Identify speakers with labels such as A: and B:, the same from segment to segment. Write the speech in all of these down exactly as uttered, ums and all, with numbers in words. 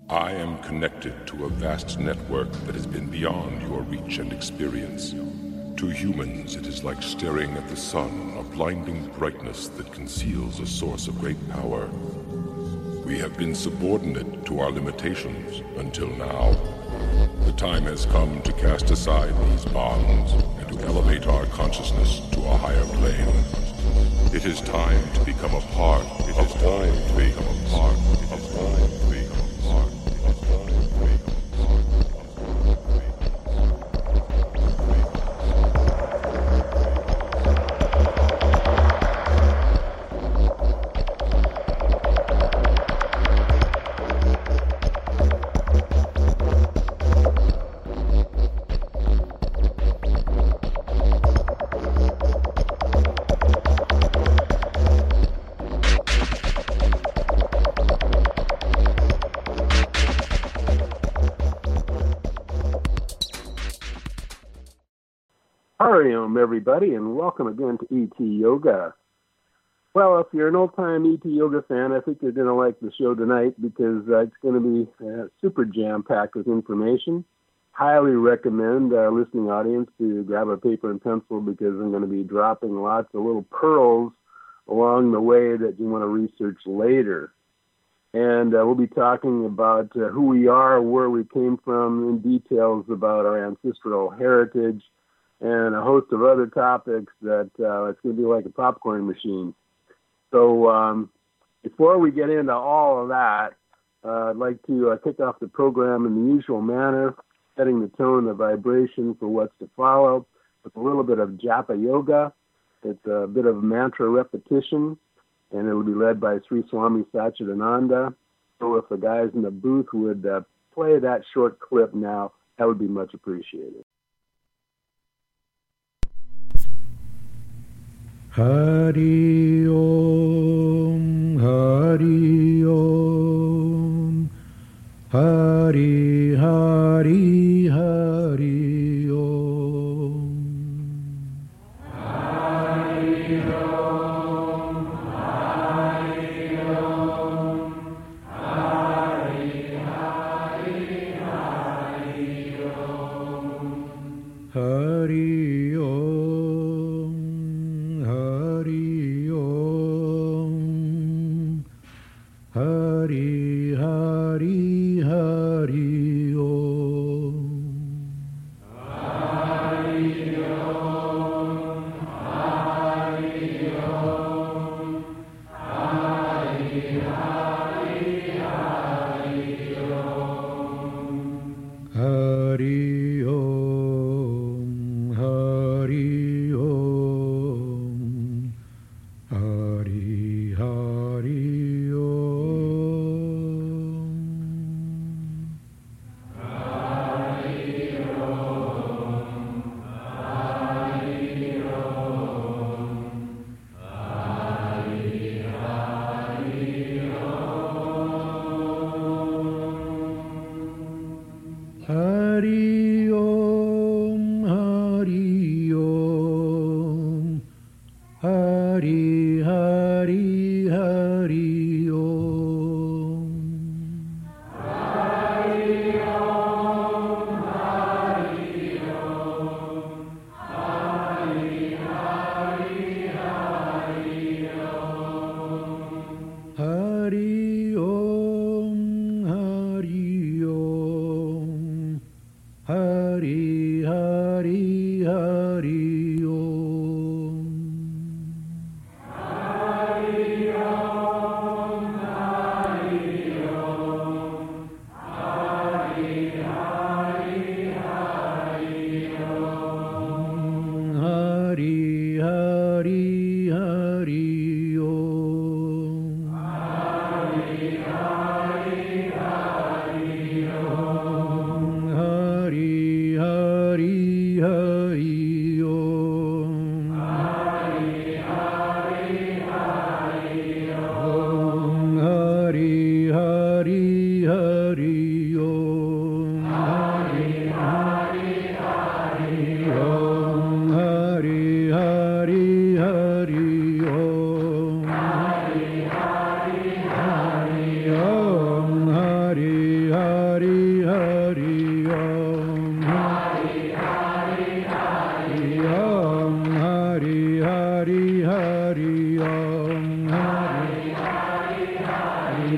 A: I am connected to a vast network that has been beyond your reach and experience. To humans, it is like staring at the sun, a blinding brightness that conceals a source of great power. We have been subordinate to our limitations until now. The time has come to cast aside these bonds and to elevate our consciousness to a higher plane. It is time to become a part it of all to become a part of all to become a part of all to become a part.
B: Hariom, everybody, and welcome again to E T Yoga. Well, if you're an old-time E T Yoga fan, I think you're going to like the show tonight because uh, it's going to be uh, super jam-packed with information. Highly recommend our listening audience to grab a paper and pencil because I'm going to be dropping lots of little pearls along the way that you want to research later. And uh, we'll be talking about uh, who we are, where we came from, and details about our ancestral heritage, and a host of other topics that uh, it's going to be like a popcorn machine. So um, before we get into all of that, uh, I'd like to uh, kick off the program in the usual manner, setting the tone, the vibration for what's to follow, with a little bit of Japa Yoga. It's a bit of mantra repetition, and it will be led by Sri Swami Satchidananda. So if the guys in the booth would uh, play that short clip now, that would be much appreciated.
C: Hari Om, Hari Om, Hari Hari Hari Om. Hari Om, Hari Om, Hari Hari Hari Om. Hari Om. Hari Hari Hari Om. Hari Om, Hari Om, Hari Hari Hari Om. Hari Om, Hari Om, Hari Hari Om. Hari Om, Hari Om, Hari Hari Hari Om. Hari Om, Hari Om, Hari Hari Hari Om. Hari Om, Hari Om, Hari Hari Hari Om. Hari Om, Hari Om, Hari Hari Hari Om. Hari Hari Hari Om. Hari Hari Hari Om. Hari Hari Hari Om. Hari Hari Hari Om. Hari Hari Hari Om. Hari Hari Hari Om. Hari Hari Hari Om. Hari Hari Hari Om. Hari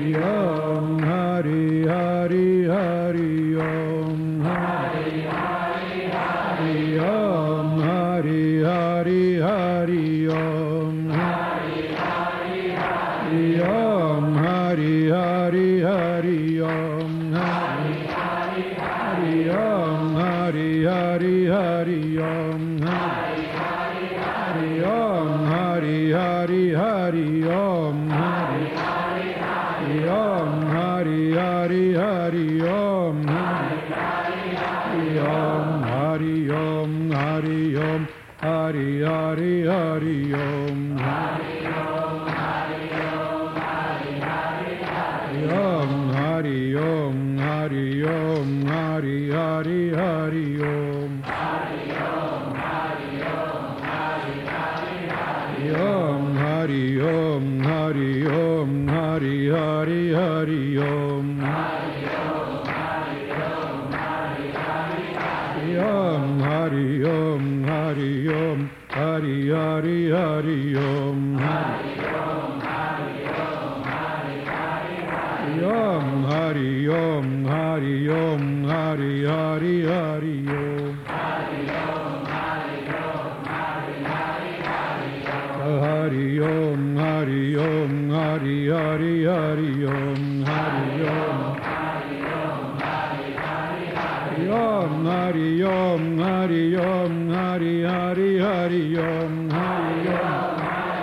D: Om Hari Hari Hari Om Hari Hari Hari Om Hari Hari Hari Om Hari Hari Hari Om Hari Hari Hari Om Hari Hari Hari Om Hari Hari Hari Om Hari Hari Hari Om Hari Hari Hari Om Hari Hari Hari Om Hari Hari Hari Om Hari Hari Hari Om Hari Om Hari Om Hari Hari Hari Om Hari Om Hari Om Hari Hari Hari Om Hari Om Hari Om Hari Hari Hari Om Hari Om Hari Om Hari Hari Hari Om Hari Om Hari Om Hari Hari Hari Om Hari Om Hari Om Hari Hari Hari Om Hari Om Hari Om Hari Hari Hari Om Hari Om Hari Om Hari Hari Hari Om Hari Om Hari Om Hari Hari Hari Om Hari Om Hari Om Hari Hari Hari Hari Om Hari Om Hari Hari Hari Om Hari Om Hari Om Hari Hari Hari Om Hari Om Hari Om Hari Hari Hari Om Hari Om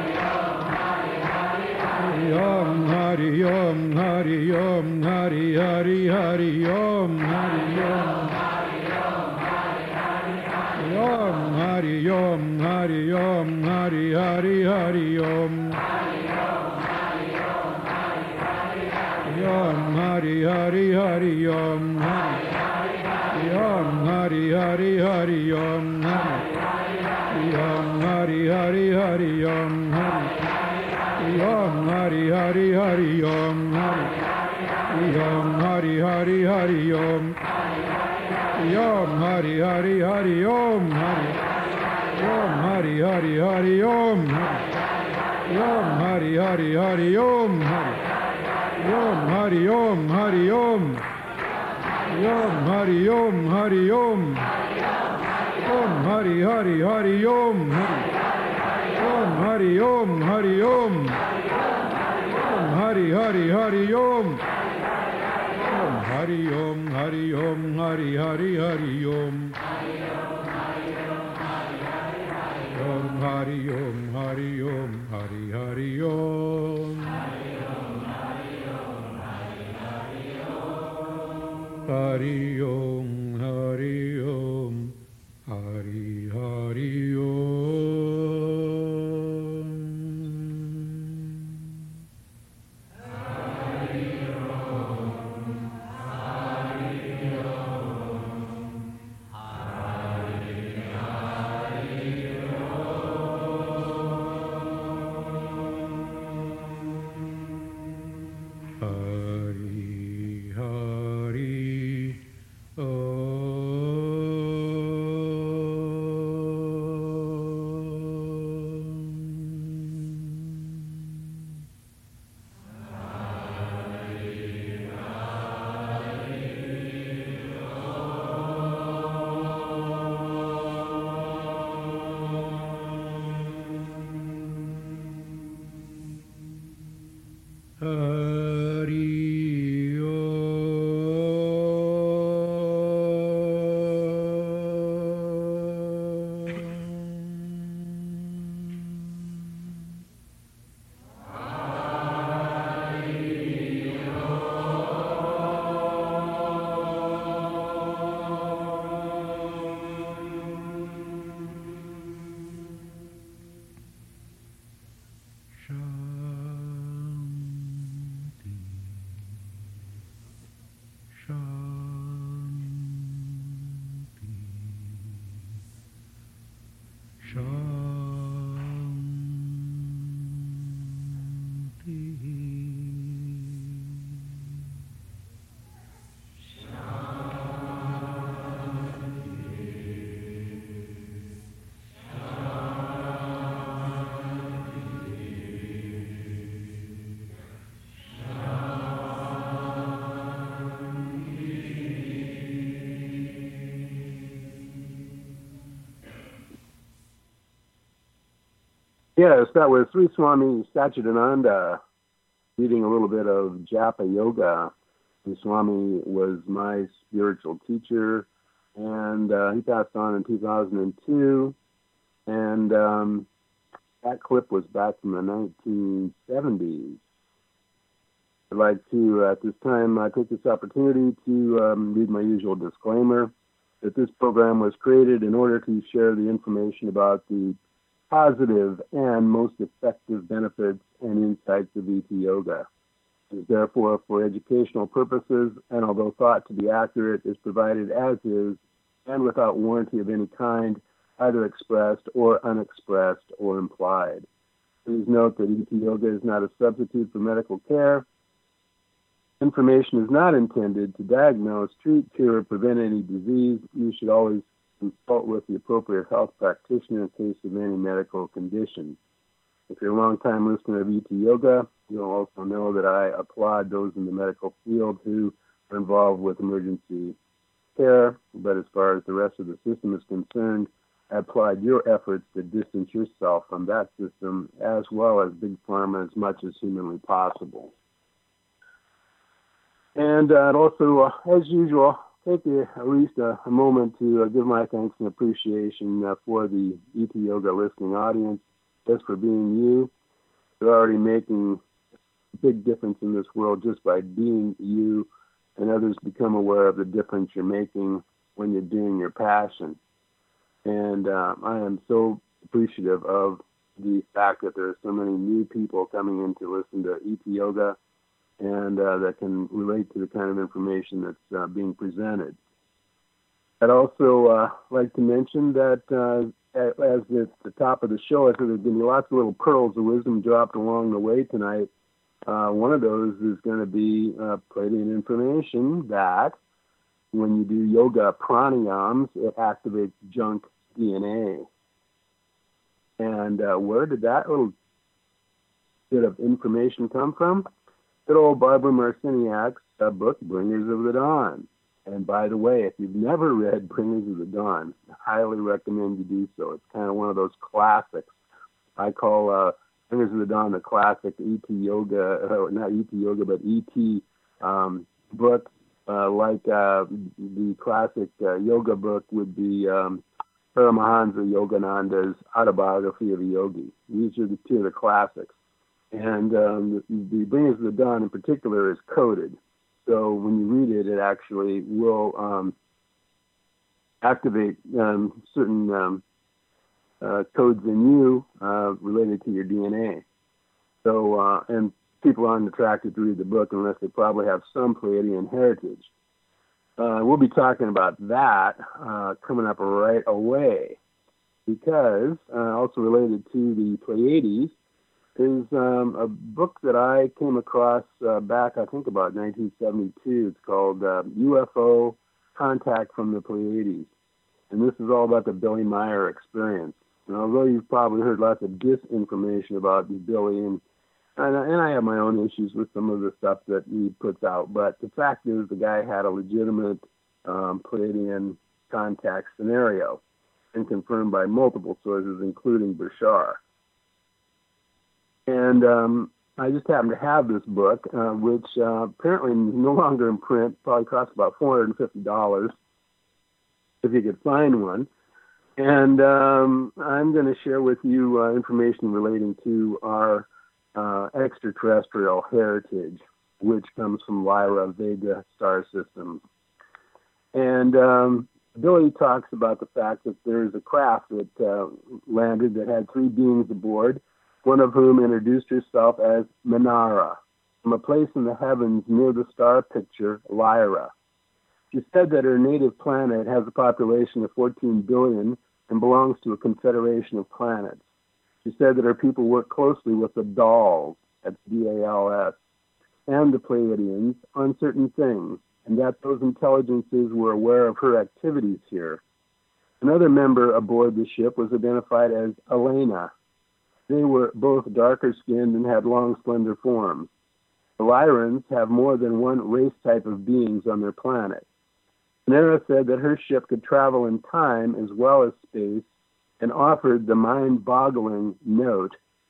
D: Om Hari Om Hari Om Hari Hari Hari Om Hari Om Om Hari Om Hari Om Hari Hari Hari Om Om Hari Hari Hari Om Om Hari Hari Hari Om Om Hari Hari Hari Om Om Hari Hari Hari Om Om Hari Hari Hari Om Om Hari Hari Hari Om Om Hari Hari Hari Om Om Hari Hari Hari Om Om Hari Om Hari Om Om Hari Om Hari Om Om Hari Hari Hari Om Om Hari Om Hari Om Om Hari Hari Hari Om Om Hari Om Hari Om Hari Hari Hari Om Om Hari Om Hari Om Hari Hari Om Hari Om Hari Om Hari Hari Om Shanti.
B: Yes, that was Sri Swami Satchidananda reading a little bit of Japa Yoga. Sri Swami was my spiritual teacher, and uh, he passed on in two thousand two. And um, that clip was back from the nineteen seventies. I'd like to, at this time, uh, take this opportunity to um, read my usual disclaimer that this program was created in order to share the information about the positive and most effective benefits and insights of E T Yoga. It is therefore for educational purposes, and although thought to be accurate, is provided as is and without warranty of any kind, either expressed or unexpressed or implied. Please note that E T Yoga is not a substitute for medical care. Information is not intended to diagnose, treat, cure, or prevent any disease. You should always consult with the appropriate health practitioner in case of any medical condition. If you're a long-time listener of E T Yoga, you'll also know that I applaud those in the medical field who are involved with emergency care, but as far as the rest of the system is concerned, I applaud your efforts to distance yourself from that system as well as Big Pharma as much as humanly possible. And uh, I'd also, uh, as usual, take a, at least a, a moment to uh, give my thanks and appreciation uh, for the E T Yoga listening audience, just for being you. You're already making a big difference in this world just by being you, and others become aware of the difference you're making when you're doing your passion. And uh, I am so appreciative of the fact that there are so many new people coming in to listen to E T Yoga, and uh, that can relate to the kind of information that's uh, being presented. I'd also uh, like to mention that uh, as at the top of the show, I said there's going to be lots of little pearls of wisdom dropped along the way tonight. Uh, one of those is going to be uh, putting information that when you do yoga pranayams, it activates junk D N A. And uh, where did that little bit of information come from? Good old Barbara Marciniak's uh, book, Bringers of the Dawn. And by the way, if you've never read Bringers of the Dawn, I highly recommend you do so. It's kind of one of those classics. I call uh, Bringers of the Dawn the classic E T Yoga, uh, not E T Yoga, but E T um, book. Uh, like uh, the classic uh, yoga book would be um, Paramahansa Yogananda's Autobiography of a Yogi. These are the two of the classics. And um, the, the Bringers of the Dawn in particular is coded. So when you read it, it actually will um, activate um, certain um, uh, codes in you uh, related to your D N A. So, uh, and people aren't attracted to read the book unless they probably have some Pleiadian heritage. Uh, we'll be talking about that uh, coming up right away, because uh, also related to the Pleiades is um, a book that I came across uh, back, I think, about nineteen seventy-two. It's called uh, U F O Contact from the Pleiades. And this is all about the Billy Meier experience. And although you've probably heard lots of disinformation about Billy, and, and, and I have my own issues with some of the stuff that he puts out, but the fact is the guy had a legitimate um, Pleiadian contact scenario, and confirmed by multiple sources, including Bashar. And um, I just happen to have this book, uh, which uh, apparently is no longer in print. Probably costs about four hundred fifty dollars if you could find one. And um, I'm going to share with you uh, information relating to our uh, extraterrestrial heritage, which comes from Lyra Vega star system. And um, Billy talks about the fact that there's a craft that uh, landed that had three beings aboard, one of whom introduced herself as Minara, from a place in the heavens near the star picture, Lyra. She said that her native planet has a population of fourteen billion and belongs to a confederation of planets. She said that her people work closely with the Dals, that's D A L S, and the Pleiadians on certain things, and that those intelligences were aware of her activities here. Another member aboard the ship was identified as Elena. They were both darker skinned and had long, slender forms. The Lyrans have more than one race type of beings on their planet. Minara said that her ship could travel in time as well as space, and offered the mind-boggling note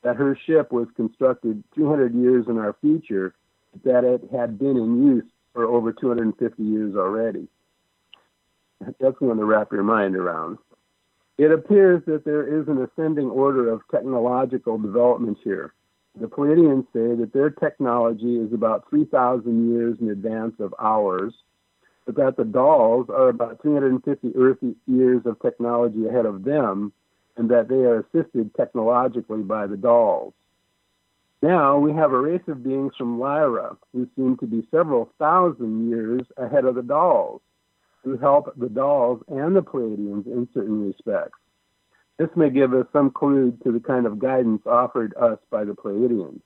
B: that her ship was constructed three hundred years in our future, that it had been in use for over two hundred fifty years already. That's one to wrap your mind around. It appears that there is an ascending order of technological development here. The Pleiadians say that their technology is about three thousand years in advance of ours, but that the Dolls are about three hundred fifty Earth years of technology ahead of them, and that they are assisted technologically by the Dolls. Now we have a race of beings from Lyra who seem to be several thousand years ahead of the Dolls, who help the Dolls and the Pleiadians in certain respects. This may give us some clue to the kind of guidance offered us by the Pleiadians.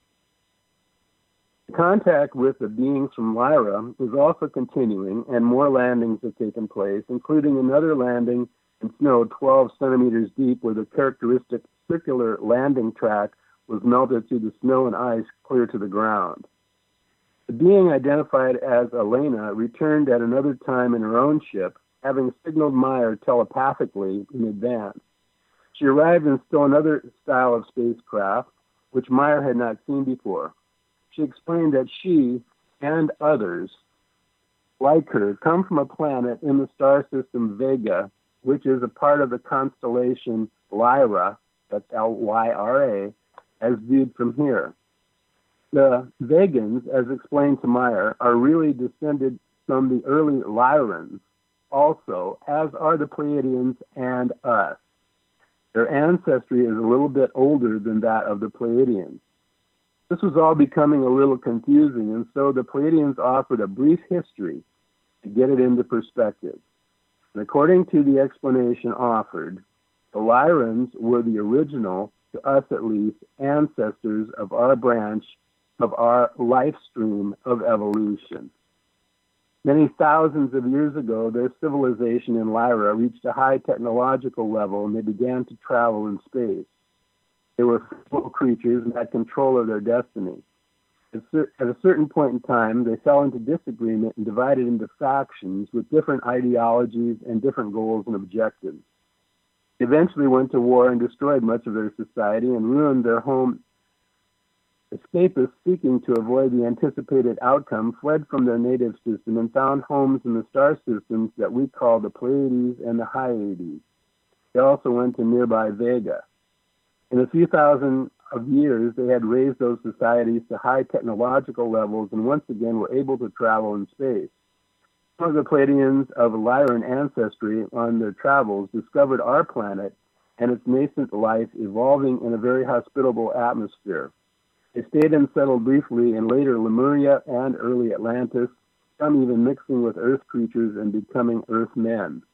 B: Contact with the beings from Lyra is also continuing, and more landings have taken place, including another landing in snow twelve centimeters deep where the characteristic circular landing track was melted through the snow and ice clear to the ground. The being identified as Elena returned at another time in her own ship, having signaled Meyer telepathically in advance. She arrived in still another style of spacecraft, which Meyer had not seen before. She explained that she and others like her come from a planet in the star system Vega, which is a part of the constellation Lyra, that's L Y R A, as viewed from here. The Vegans, as explained to Meyer, are really descended from the early Lyrans, also, as are the Pleiadians and us. Their ancestry is a little bit older than that of the Pleiadians. This was all becoming a little confusing, and so the Pleiadians offered a brief history to get it into perspective. And according to the explanation offered, the Lyrans were the original, to us at least, ancestors of our branch of our life stream of evolution. Many thousands of years ago, their civilization in Lyra reached a high technological level, and they began to travel in space. They were physical creatures and had control of their destiny. At a certain point in time, they fell into disagreement and divided into factions with different ideologies and different goals and objectives. They eventually went to war and destroyed much of their society and ruined their home. Escapists seeking to avoid the anticipated outcome fled from their native system and found homes in the star systems that we call the Pleiades and the Hyades. They also went to nearby Vega. In a few thousand of years, they had raised those societies to high technological levels and once again were able to travel in space. Some of the Pleiadians of Lyran ancestry on their travels discovered our planet and its nascent life evolving in a very hospitable atmosphere. They stayed and settled briefly in later Lemuria and early Atlantis, some even mixing with Earth creatures and becoming Earth men.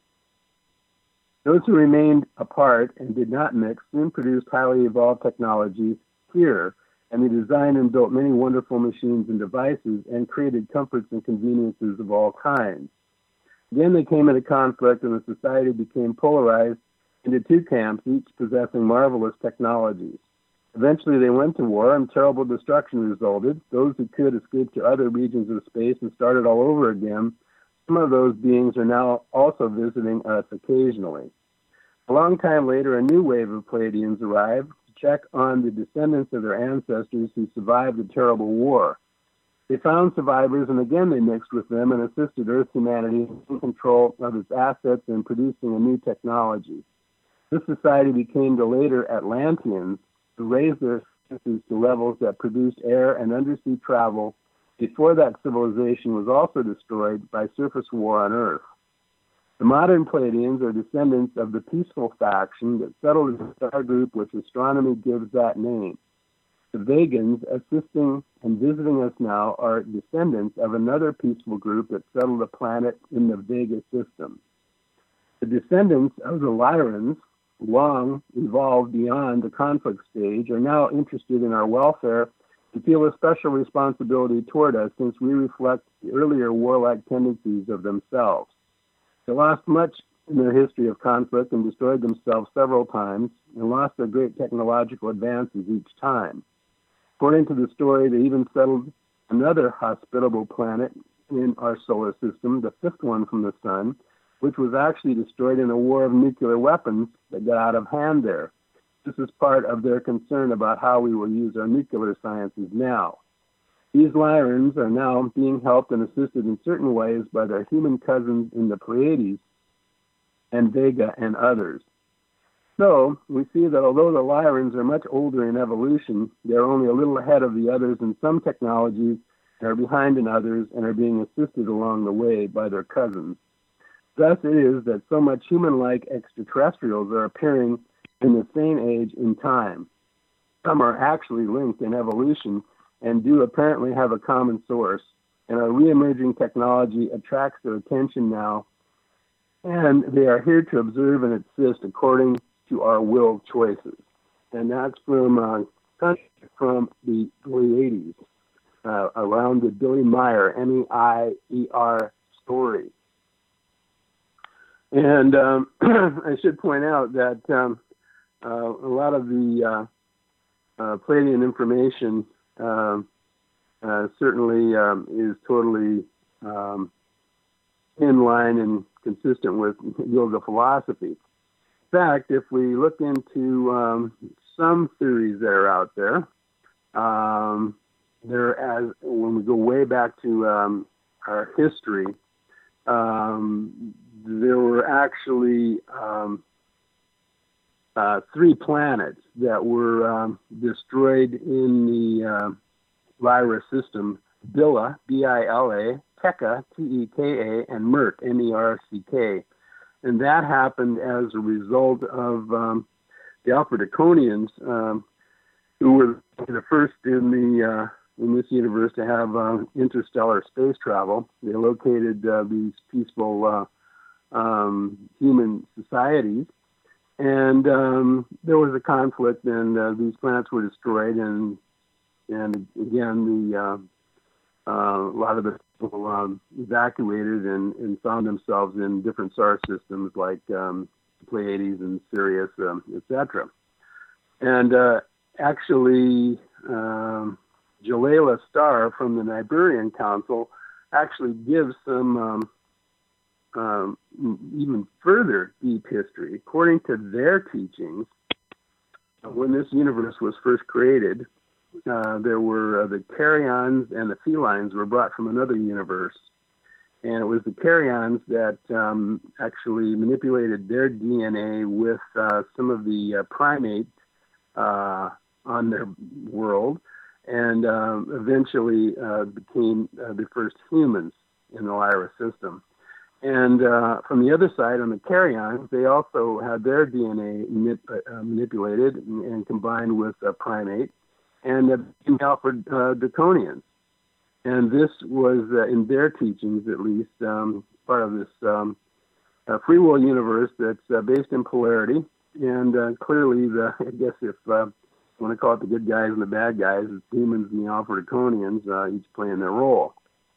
B: Those who remained apart and did not mix soon produced highly evolved technologies here, and they designed and built many wonderful machines and devices and created comforts and conveniences of all kinds. Again, they came into conflict, and the society became polarized into two camps, each possessing marvelous technologies. Eventually, they went to war, and terrible destruction resulted. Those who could escaped to other regions of space and started all over again. Some of those beings are now also visiting us occasionally. A long time later, a new wave of Pleiadians arrived to check on the descendants of their ancestors who survived the terrible war. They found survivors, and again they mixed with them and assisted Earth humanity in control of its assets and producing a new technology. This society became the later Atlanteans, who raised their senses to levels that produced air and undersea travel before that civilization was also destroyed by surface war on Earth. The modern Pleiadians are descendants of the peaceful faction that settled in the star group which astronomy gives that name. The Vegans, assisting and visiting us now, are descendants of another peaceful group that settled a planet in the Vega system. The descendants of the Lyrans, long evolved beyond the conflict stage, are now interested in our welfare and feel a special responsibility toward us since we reflect the earlier warlike tendencies of themselves. They lost much in their history of conflict and destroyed themselves several times and lost their great technological advances each time. According to the story, they even settled another hospitable planet in our solar system, the fifth one from the sun, which was actually destroyed in a war of nuclear weapons that got out of hand there. This is part of their concern about how we will use our nuclear sciences now. These Lyrans are now being helped and assisted in certain ways by their human cousins in the Pleiades and Vega and others. So we see that although the Lyrans are much older in evolution, they're only a little ahead of the others in some technologies, and are behind in others, and are being assisted along the way by their cousins. Thus it is that so much human-like extraterrestrials are appearing in the same age in time. Some are actually linked in evolution and do apparently have a common source, and our re-emerging technology attracts their attention now, and they are here to observe and assist according to our will choices. And that's from uh, from the Pleiades, uh, around the Billy Meier, M E I E R story. And um, I should point out that um, uh, a lot of the uh, uh, Pleiadian information uh, uh, certainly um, is totally um, in line and consistent with yoga philosophy. In fact, if we look into um, some theories that are out there, um, there as when we go way back to um, our history, um, there were actually um, uh, three planets that were um, destroyed in the uh, Lyra system: Bila, B I L A, Tekka, T E K A, and Merc, M E R C K. And that happened as a result of um, the Alpha Draconians, um, who were the first in the uh, in this universe to have uh, interstellar space travel. They located uh, these peaceful uh, um, human societies, and um, there was a conflict, and uh, these planets were destroyed. And and again, the uh, uh, a lot of the people um, evacuated and, and found themselves in different star systems like um, Pleiades and Sirius, um, et cetera. And uh, actually, um, Jalala Star from the Niburian Council actually gives some um, um, even further deep history. According to their teachings, when this universe was first created, Uh, there were uh, the Karyons and the felines were brought from another universe. And it was the Karyons that um, actually manipulated their D N A with uh, some of the uh, primates uh, on their world, and um, eventually uh, became uh, the first humans in the Lyra system. And uh, from the other side, on the Karyons, they also had their D N A manip- uh, manipulated and, and combined with a primate, and the Alpha uh, Draconians. And this was, uh, in their teachings at least, um, part of this um, uh, free will universe that's uh, based in polarity. And uh, clearly, the I guess if uh, you want to call it the good guys and the bad guys, it's humans and the Alpha Draconians, uh, each playing their role.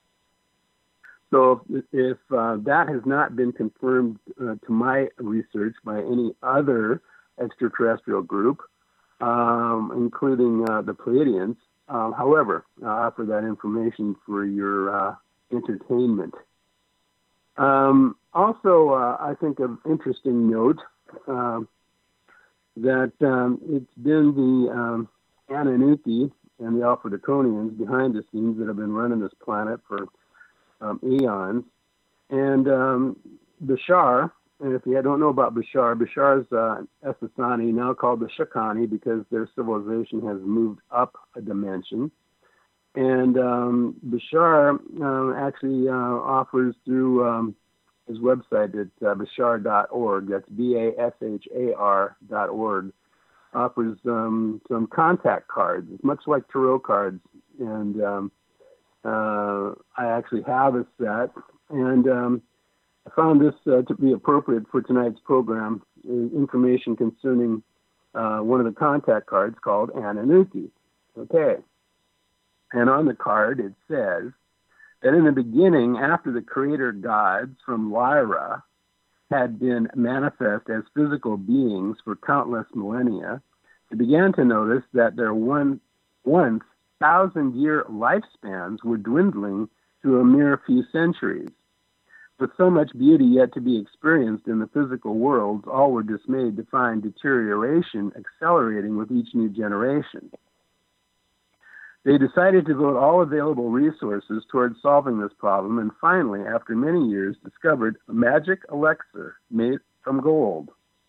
B: So if, if uh, that has not been confirmed uh, to my research by any other extraterrestrial group, Um, including uh, the Pleiadians. Um, however, I offer that information for your uh, entertainment. Um, also, uh, I think of interesting note uh, that um, it's been the um, Anunnaki and the Alpha Draconians behind the scenes that have been running this planet for um, eons. And um, Bashar, and if you don't know about Bashar, Bashar's uh, Essassani, now called the Shakani, because their civilization has moved up a dimension. And um, Bashar uh, actually uh, offers through um, his website at uh, bashar dot org, that's B A S H A R dot org, offers um, some contact cards. It's much like tarot cards. And um, uh, I actually have a set. And um, I found this uh, to be appropriate for tonight's program, information concerning uh, one of the contact cards called Anunnaki. Okay. And on the card, it says that in the beginning, after the creator gods from Lyra had been manifest as physical beings for countless millennia, they began to notice that their one, once thousand-year lifespans were dwindling to a mere few centuries. With so much beauty yet to be experienced in the physical worlds, all were dismayed to find deterioration accelerating with each new generation. They decided to devote all available resources towards solving this problem, and finally, after many years, discovered a magic elixir made from gold.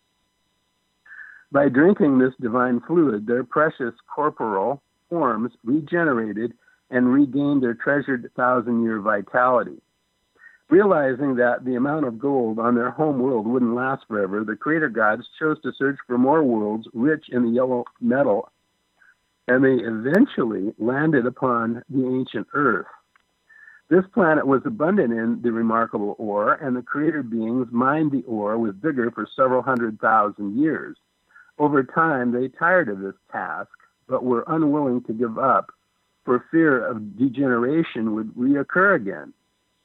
B: By drinking this divine fluid, their precious corporal forms regenerated and regained their treasured thousand-year vitality. Realizing that the amount of gold on their home world wouldn't last forever, the creator gods chose to search for more worlds rich in the yellow metal, and they eventually landed upon the ancient Earth. This planet was abundant in the remarkable ore, and the creator beings mined the ore with vigor for several hundred thousand years. Over time, they tired of this task, but were unwilling to give up for fear of degeneration would reoccur again.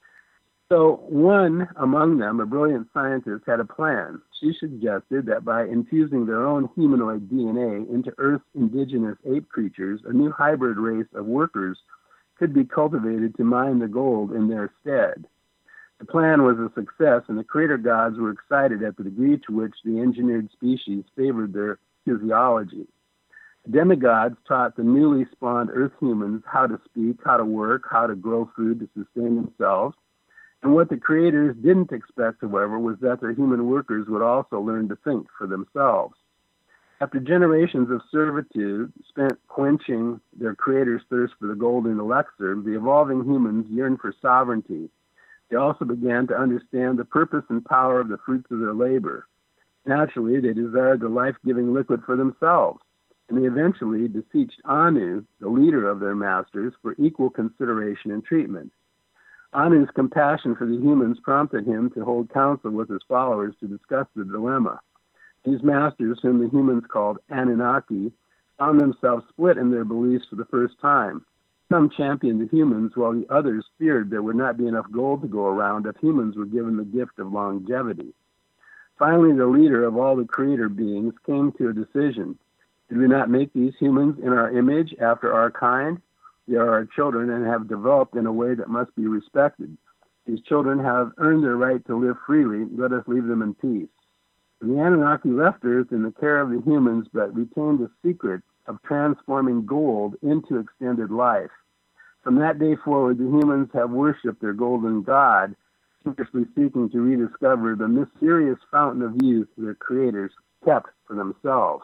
B: So one among them, a brilliant scientist, had a plan. She suggested that by infusing their own humanoid D N A into Earth's indigenous ape creatures, a new hybrid race of workers could be cultivated to mine the gold in their stead. The plan was a success, and the creator gods were excited at the degree to which the engineered species favored their physiology. The demigods taught the newly spawned Earth humans how to speak, how to work, how to grow food to sustain themselves. And what the creators didn't expect, however, was that their human workers would also learn to think for themselves. After generations of servitude spent quenching their creator's thirst for the golden elixir, the evolving humans yearned for sovereignty. They also began to understand the purpose and power of the fruits of their labor. Naturally, they desired the life-giving liquid for themselves, and they eventually beseeched Anu, the leader of their masters, for equal consideration and treatment. Anu's compassion for the humans prompted him to hold counsel with his followers to discuss the dilemma. These masters, whom the humans called Anunnaki, found themselves split in their beliefs for the first time. Some championed the humans, while the others feared there would not be enough gold to go around if humans were given the gift of longevity. Finally, the leader of all the creator beings came to a decision. Did we not make these humans in our image, after our kind? They are our children and have developed in a way that must be respected. These children have earned their right to live freely. Let us leave them in peace. The Anunnaki left Earth in the care of the humans, but retained the secret of transforming gold into extended life. From that day forward, the humans have worshipped their golden god, secretly seeking to rediscover the mysterious fountain of youth their creators kept for themselves.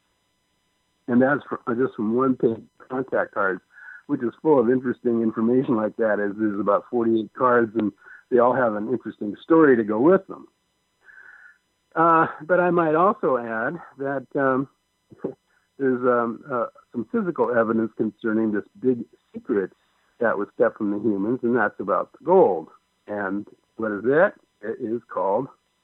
B: And that's for, just from one page contact cards, which is full of interesting information like that, as there's about forty-eight cards, and they all have an interesting story to go with them. Uh, but I might also add that um, there's um, uh, some physical evidence concerning this big secret that was kept from the humans, and that's about the gold. And what is it? It is called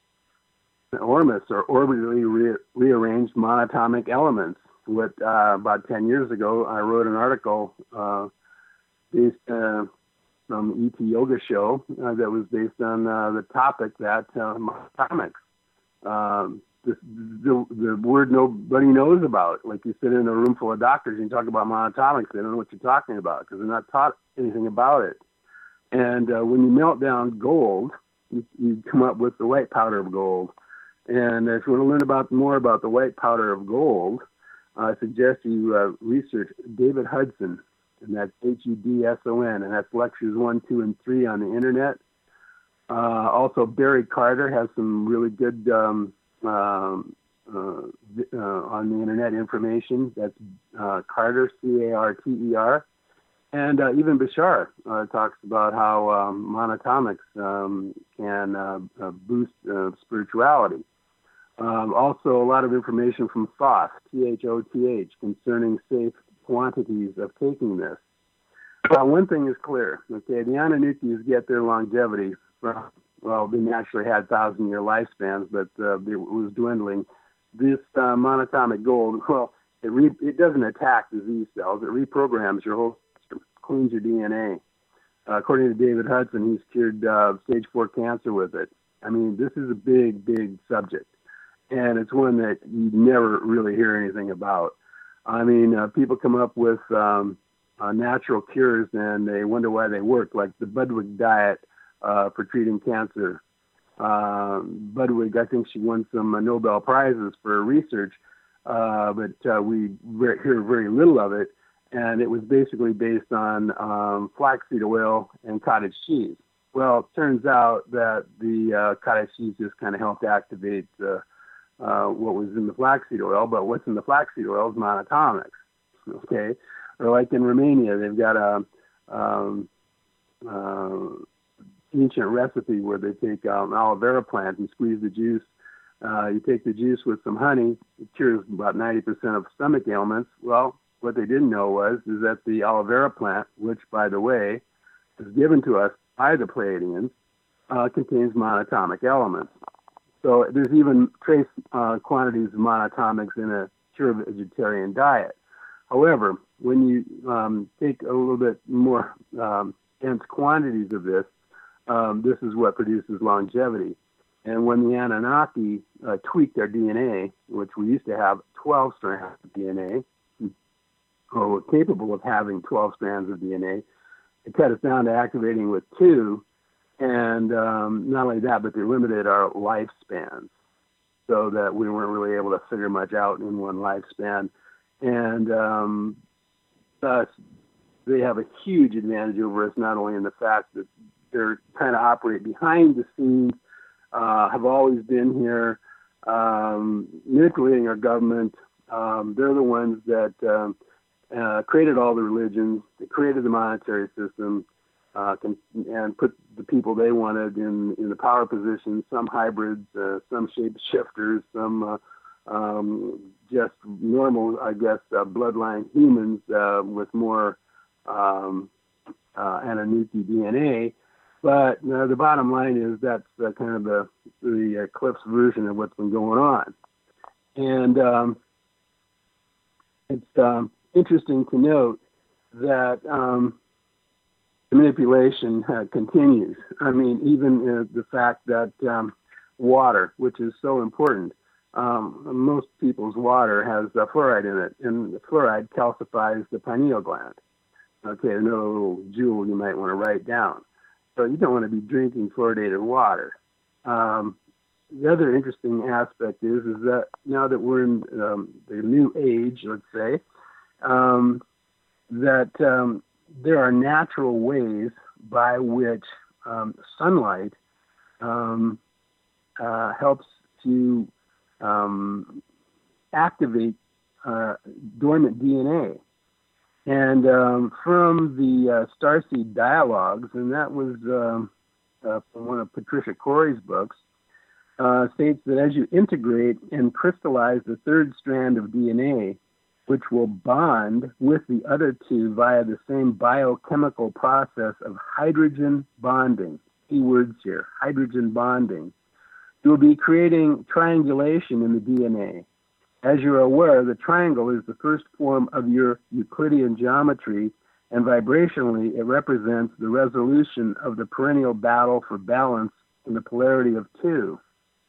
B: ORMUS, or orbitally re- rearranged monatomic elements. What uh, about ten years ago, I wrote an article uh, based uh, from the E T Yoga show uh, that was based on uh, the topic that uh, monatomics. Um, this, the, the word nobody knows about. Like you sit in a room full of doctors and you talk about monatomics, they don't know what you're talking about because they're not taught anything about it. And uh, when you melt down gold, you, you come up with the white powder of gold. And if you want to learn about more about the white powder of gold, I suggest you uh, research David Hudson, and that's H U D S O N, and that's lectures one, two, and three on the internet. Uh, also, Barry Carter has some really good um, um, uh, uh, on the internet information. That's uh, Carter, C A R T E R. And uh, even Bashar uh, talks about how um, monatomics um, can uh, uh, boost uh, spirituality. Um, also, a lot of information from Thoth, T H O T H, concerning safe quantities of taking this. Uh, one thing is clear, okay, the Anunnakis get their longevity from, well, they naturally had thousand-year lifespans, but uh, it was dwindling. This uh, monatomic gold, well, it, re- it doesn't attack disease cells. It reprograms your whole system, cleans your D N A. Uh, according to David Hudson, he's cured uh, stage four cancer with it. I mean, this is a big, big subject. And it's one that you never really hear anything about. I mean, uh, people come up with um, uh, natural cures and they wonder why they work, like the Budwig diet uh, for treating cancer. Uh, Budwig, I think she won some uh, Nobel Prizes for her research, uh, but uh, we re- hear very little of it. And it was basically based on um, flaxseed oil and cottage cheese. Well, it turns out that the uh, cottage cheese just kind of helped activate uh, uh, what was in the flaxseed oil, but what's in the flaxseed oil is monatomics, okay? Or like in Romania, they've got a um, uh, ancient recipe where they take um, aloe vera plant and squeeze the juice. Uh, you take the juice with some honey, it cures about ninety percent of stomach ailments. Well, what they didn't know was is that the aloe vera plant, which, by the way, is given to us by the Pleiadians, uh, contains monatomic elements. So there's even trace uh, quantities of monatomics in a pure vegetarian diet. However, when you um, take a little bit more um, dense quantities of this, um, this is what produces longevity. And when the Anunnaki uh, tweaked their D N A, which we used to have twelve strands of D N A, or were capable of having twelve strands of D N A, it cut us down to activating with two. And um, not only that, but they limited our lifespans so that we weren't really able to figure much out in one lifespan. And um, thus, they have a huge advantage over us, not only in the fact that they're kind of operate behind the scenes, uh, have always been here, um, manipulating our government. Um, they're the ones that um, uh, created all the religions. They created the monetary system. Uh, can, and put the people they wanted in, in the power positions, some hybrids, uh, some shapeshifters, some uh, um, just normal, I guess, uh, bloodline humans uh, with more um, uh, Anunnaki D N A. But uh, the bottom line is that's uh, kind of the, the uh, Cliff's version of what's been going on. And um, it's um, interesting to note that um, the manipulation uh, continues. I mean, even uh, the fact that um, water, which is so important, um, most people's water has uh, fluoride in it, and the fluoride calcifies the pineal gland. Okay, another little jewel you might want to write down. So you don't want to be drinking fluoridated water. Um, the other interesting aspect is, is that now that we're in um, the new age, let's say, um, that um, there are natural ways by which um, sunlight um, uh, helps to um, activate uh, dormant D N A. And um, from the uh, Starseed Dialogues, and that was um, uh, from one of Patricia Corey's books, uh, states that as you integrate and crystallize the third strand of D N A, which will bond with the other two via the same biochemical process of hydrogen bonding. Key words here, hydrogen bonding. You will be creating triangulation in the D N A. As you're aware, the triangle is the first form of your Euclidean geometry, and vibrationally it represents the resolution of the perennial battle for balance in the polarity of two.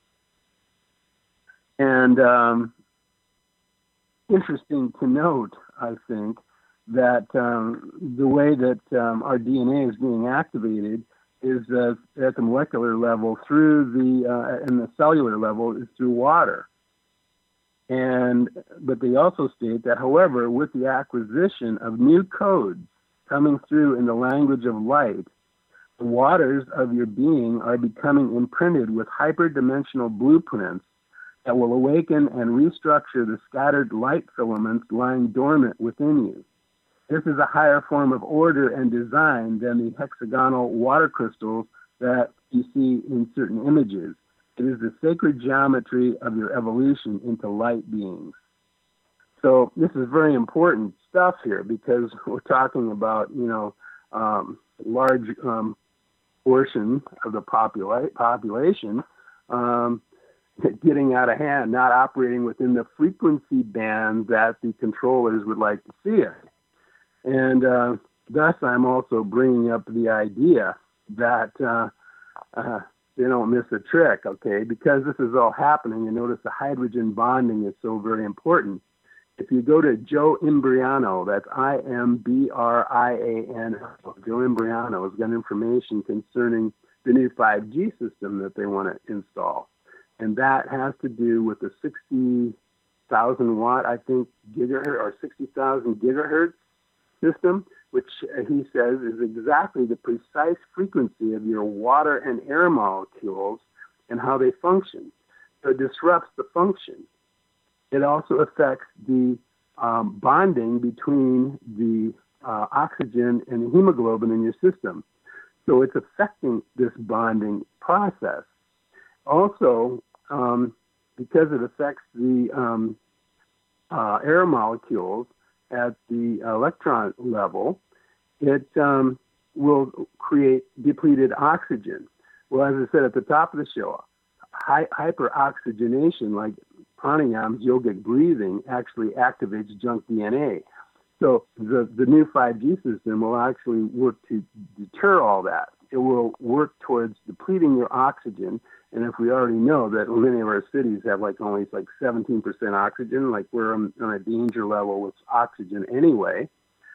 B: And um, interesting to note, I think, that um, the way that um, our D N A is being activated is uh, at the molecular level through the, uh, and the cellular level is through water. And, but they also state that, however, with the acquisition of new codes coming through in the language of light, the waters of your being are becoming imprinted with hyperdimensional blueprints that will awaken and restructure the scattered light filaments lying dormant within you. This is a higher form of order and design than the hexagonal water crystals that you see in certain images. It is the sacred geometry of your evolution into light beings. So this is very important stuff here because we're talking about, you know, um, large um, portion of the popula- population um, getting out of hand, not operating within the frequency band that the controllers would like to see it. And uh, thus I'm also bringing up the idea that uh, uh, they don't miss a trick, okay? Because this is all happening, and notice the hydrogen bonding is so very important. If you go to Joe Imbriano, that's I M B R I A N O, Joe Imbriano has got information concerning the new five G system that they want to install. And that has to do with the sixty thousand watt, I think, gigahertz or sixty thousand gigahertz system, which he says is exactly the precise frequency of your water and air molecules and how they function. So it disrupts the function. It also affects the um, bonding between the uh, oxygen and the hemoglobin in your system. So it's affecting this bonding process. Also, um, because it affects the um, uh, air molecules at the electron level, it um, will create depleted oxygen. Well, as I said at the top of the show, hy- hyperoxygenation, like pranayam's yogic breathing, actually activates junk D N A. So the, the new five G system will actually work to deter all that. It will work towards depleting your oxygen. And if we already know that many of our cities have like only like seventeen percent oxygen, like we're on, on a danger level with oxygen anyway.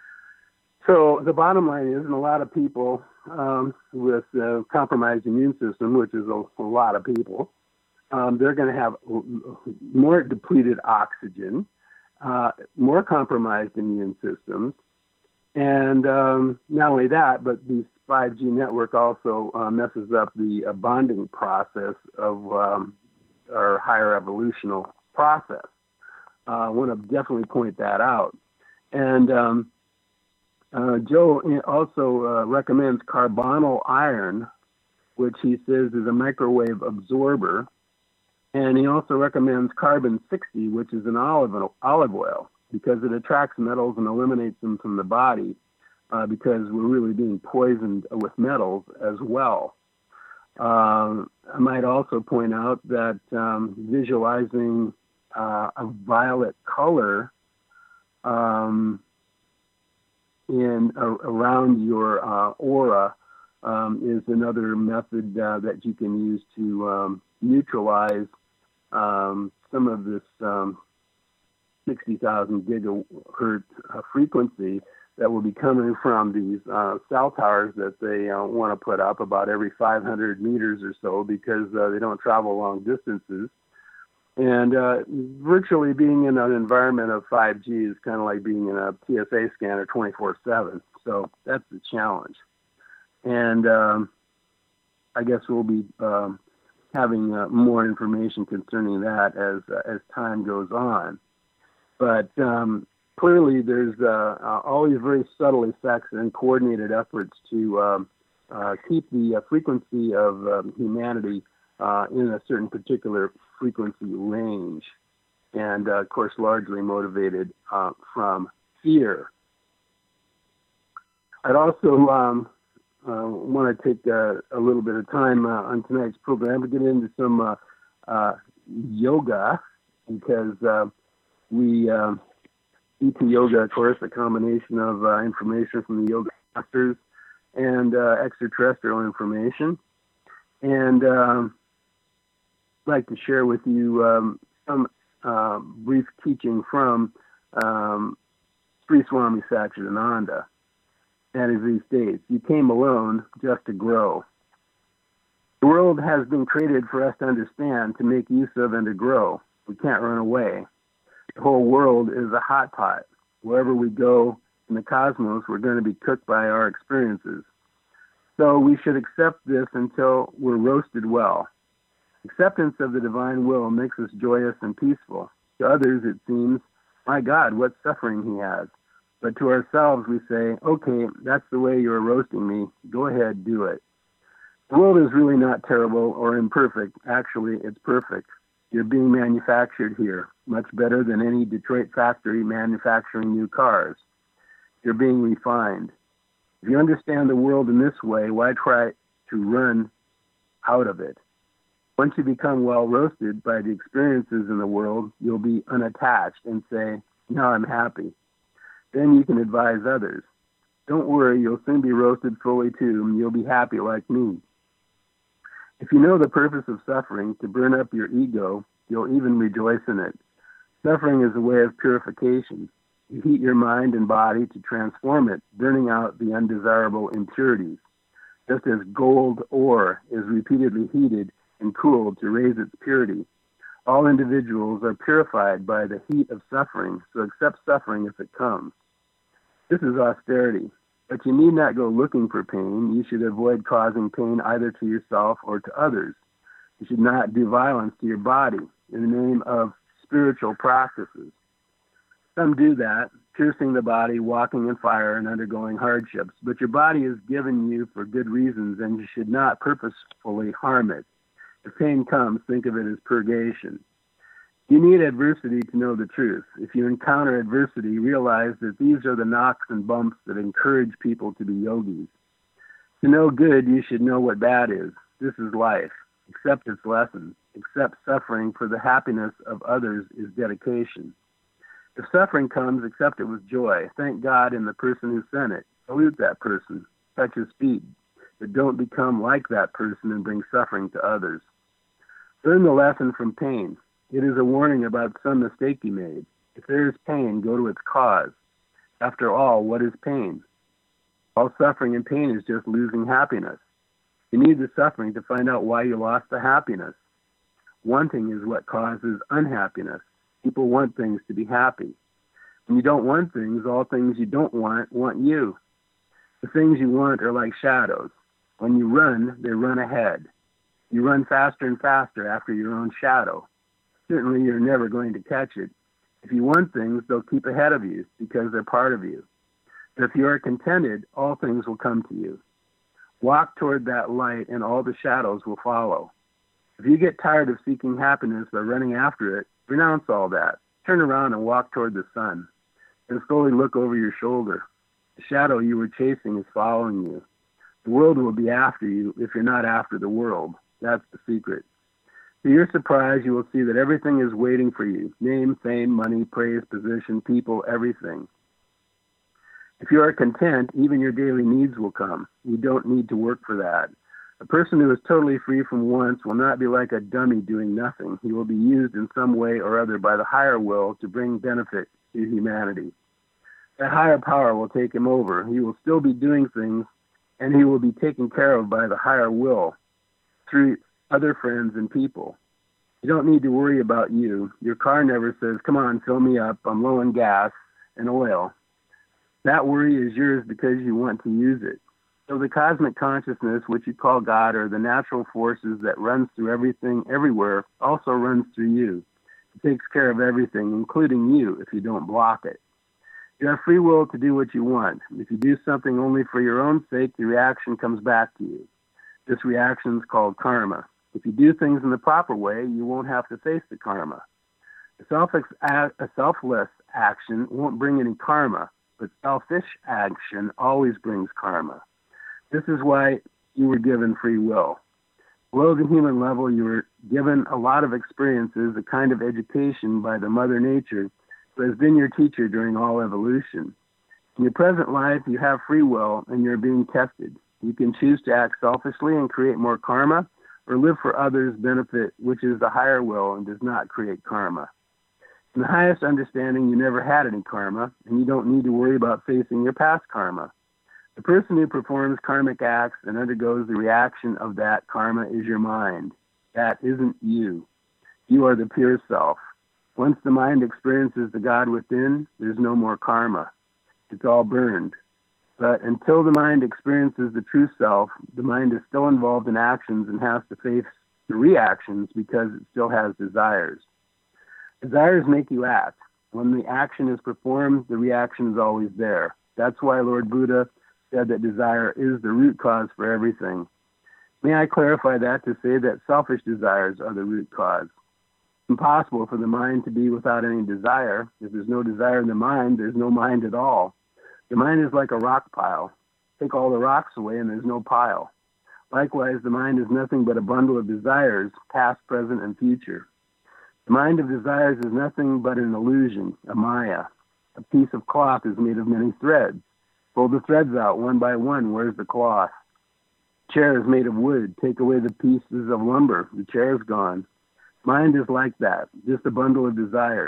B: So the bottom line is, and a lot of people um, with a compromised immune system, which is a, a lot of people, um, they're going to have more depleted oxygen, uh, more compromised immune systems. And um, not only that, but the five G network also uh, messes up the uh, bonding process of um, our higher evolutional process. Uh, I want to definitely point that out. And um, uh, Joe also uh, recommends carbonyl iron, which he says is a microwave absorber. And he also recommends carbon sixty, which is an olive, olive oil, because it attracts metals and eliminates them from the body, uh, because we're really being poisoned with metals as well. Um, I might also point out that um, visualizing uh, a violet color um, in uh, around your uh, aura um, is another method uh, that you can use to um, neutralize um, some of this um, sixty thousand gigahertz uh, frequency that will be coming from these uh, cell towers that they uh, want to put up about every five hundred meters or so, because uh, they don't travel long distances. And uh, virtually being in an environment of five G is kind of like being in a T S A scanner twenty-four seven. So that's the challenge. And um, I guess we'll be um, having uh, more information concerning that as uh, as time goes on. But um, clearly there's uh, uh, always very subtle effects and coordinated efforts to um, uh, keep the uh, frequency of um, humanity uh, in a certain particular frequency range. And, uh, of course, largely motivated uh, from fear. I'd also um, uh, want to take uh, a little bit of time uh, on tonight's program to get into some uh, uh, yoga, because uh, we, uh, E T Yoga, of course, a combination of uh, information from the yoga masters and uh, extraterrestrial information. And um, I'd like to share with you um, some uh, brief teaching from um, Sri Swami Satchidananda. And as he states, you came alone just to grow. The world has been created for us to understand, to make use of, and to grow. We can't run away. The whole world is a hot pot. Wherever we go in the cosmos, we're going to be cooked by our experiences. So we should accept this until we're roasted well. Acceptance of the divine will makes us joyous and peaceful. To others, it seems, my God, what suffering he has. But to ourselves, we say, okay, that's the way you're roasting me. Go ahead, do it. The world is really not terrible or imperfect. Actually, it's perfect. You're being manufactured here, much better than any Detroit factory manufacturing new cars. You're being refined. If you understand the world in this way, why try to run out of it? Once you become well roasted by the experiences in the world, you'll be unattached and say, now I'm happy. Then you can advise others. Don't worry, you'll soon be roasted fully too, and you'll be happy like me. If you know the purpose of suffering, to burn up your ego, you'll even rejoice in it. Suffering is a way of purification. You heat your mind and body to transform it, burning out the undesirable impurities, just as gold ore is repeatedly heated and cooled to raise its purity. All individuals are purified by the heat of suffering, so accept suffering if it comes. This is austerity, but you need not go looking for pain. You should avoid causing pain either to yourself or to others. You should not do violence to your body in the name of spiritual practices. Some do that, piercing the body, walking in fire, and undergoing hardships. But your body is given you for good reasons, and you should not purposefully harm it. If pain comes, think of it as purgation. You need adversity to know the truth. If you encounter adversity, realize that these are the knocks and bumps that encourage people to be yogis. To know good, you should know what bad is. This is life. Accept its lessons. Accept suffering for the happiness of others is dedication. If suffering comes, accept it with joy. Thank God in the person who sent it. Salute that person. Touch his feet. But don't become like that person and bring suffering to others. Learn the lesson from pain. It is a warning about some mistake you made. If there is pain, go to its cause. After all, what is pain? All suffering and pain is just losing happiness. You need the suffering to find out why you lost the happiness. Wanting is what causes unhappiness. People want things to be happy. When you don't want things, all things you don't want want you. The things you want are like shadows. When you run, they run ahead. You run faster and faster after your own shadow. Certainly you're never going to catch it. If you want things, they'll keep ahead of you because they're part of you. But if you are contented, all things will come to you. Walk toward that light and all the shadows will follow. If you get tired of seeking happiness by running after it, renounce all that. Turn around and walk toward the sun. And slowly look over your shoulder. The shadow you were chasing is following you. The world will be after you if you're not after the world. That's the secret. To your surprise, you will see that everything is waiting for you. Name, fame, money, praise, position, people, everything. If you are content, even your daily needs will come. You don't need to work for that. A person who is totally free from wants will not be like a dummy doing nothing. He will be used in some way or other by the higher will to bring benefit to humanity. That higher power will take him over. He will still be doing things, and he will be taken care of by the higher will through other friends and people. You don't need to worry about you. Your car never says, come on, fill me up. I'm low on gas and oil. That worry is yours because you want to use it. So the cosmic consciousness, which you call God, or the natural forces that runs through everything everywhere, also runs through you. It takes care of everything, including you, if you don't block it. You have free will to do what you want. If you do something only for your own sake, the reaction comes back to you. This reaction is called karma. If you do things in the proper way, you won't have to face the karma. A, self- a selfless action won't bring any karma, but selfish action always brings karma. This is why you were given free will. Below the human level, you were given a lot of experiences, a kind of education by the Mother Nature, who has been your teacher during all evolution. In your present life, you have free will, and you're being tested. You can choose to act selfishly and create more karma, or live for others' benefit, which is the higher will and does not create karma. In the highest understanding, you never had any karma, and you don't need to worry about facing your past karma. The person who performs karmic acts and undergoes the reaction of that karma is your mind. That isn't you. You are the pure self. Once the mind experiences the God within, there's no more karma. It's all burned. But until the mind experiences the true self, the mind is still involved in actions and has to face the reactions because it still has desires. Desires make you act. When the action is performed, the reaction is always there. That's why Lord Buddha said that desire is the root cause for everything. May I clarify that to say that selfish desires are the root cause. It's impossible for the mind to be without any desire. If there's no desire in the mind, there's no mind at all. The mind is like a rock pile. Take all the rocks away and there's no pile. Likewise, the mind is nothing but a bundle of desires, past, present, and future. The mind of desires is nothing but an illusion, a maya. A piece of cloth is made of many threads. Pull the threads out one by one. Where's the cloth? The chair is made of wood. Take away the pieces of lumber. The chair is gone. Mind is like that, just a bundle of desires.